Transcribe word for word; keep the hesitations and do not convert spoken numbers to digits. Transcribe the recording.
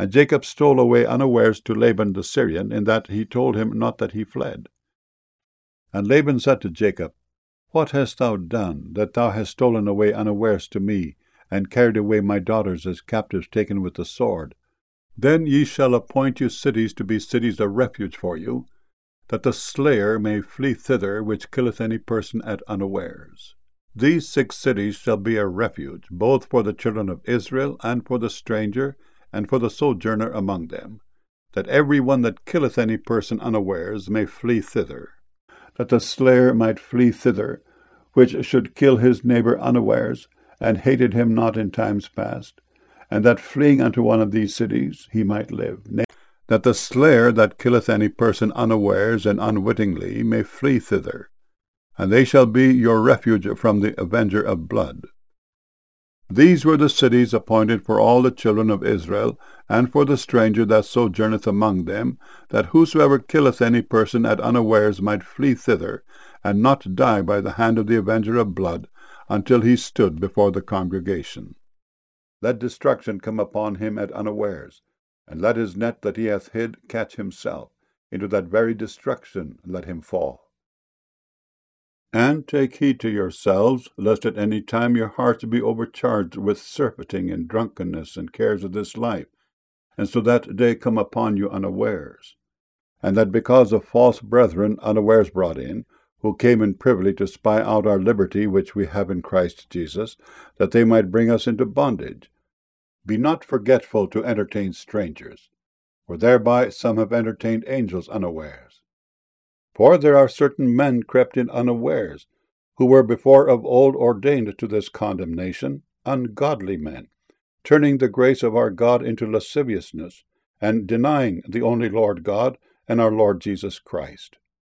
And Jacob stole away unawares to Laban the Syrian, in that he told him not that he fled. And Laban said to Jacob, What hast thou done, that thou hast stolen away unawares to me, and carried away my daughters as captives taken with the sword? Then ye shall appoint you cities to be cities of refuge for you, that the slayer may flee thither which killeth any person at unawares. These six cities shall be a refuge, both for the children of Israel, and for the stranger, and for the sojourner among them, that every one that killeth any person unawares may flee thither, that the slayer might flee thither, which should kill his neighbor unawares, and hated him not in times past, and that fleeing unto one of these cities he might live. That the slayer that killeth any person unawares and unwittingly may flee thither, and they shall be your refuge from the avenger of blood. These were the cities appointed for all the children of Israel, and for the stranger that sojourneth among them, that whosoever killeth any person at unawares might flee thither, and not die by the hand of the avenger of blood, until he stood before the congregation. Let destruction come upon him at unawares, and let his net that he hath hid catch himself. Into that very destruction let him fall. And take heed to yourselves, lest at any time your hearts be overcharged with surfeiting and drunkenness and cares of this life, and so that day come upon you unawares. And that because of false brethren unawares brought in, who came in privily to spy out our liberty which we have in Christ Jesus, that they might bring us into bondage. Be not forgetful to entertain strangers, for thereby some have entertained angels unawares. For there are certain men crept in unawares, who were before of old ordained to this condemnation, ungodly men, turning the grace of our God into lasciviousness, and denying the only Lord God and our Lord Jesus Christ.